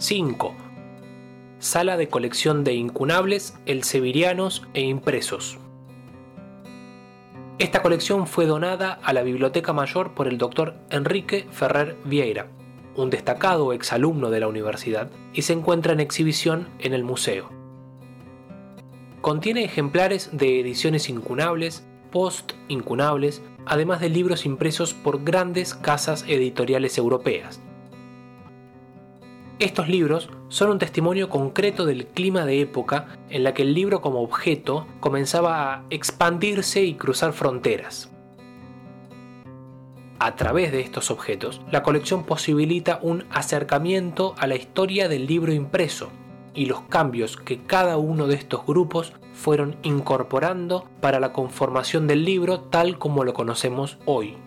5. Sala de colección de incunables, elseverianos e impresos. Esta colección fue donada a la Biblioteca Mayor por el Dr. Enrique Ferrer Vieira, un destacado exalumno de la universidad, y se encuentra en exhibición en el museo. Contiene ejemplares de ediciones incunables, post-incunables, además de libros impresos por grandes casas editoriales europeas. Estos libros son un testimonio concreto del clima de época en la que el libro como objeto comenzaba a expandirse y cruzar fronteras. A través de estos objetos, la colección posibilita un acercamiento a la historia del libro impreso y los cambios que cada uno de estos grupos fueron incorporando para la conformación del libro tal como lo conocemos hoy.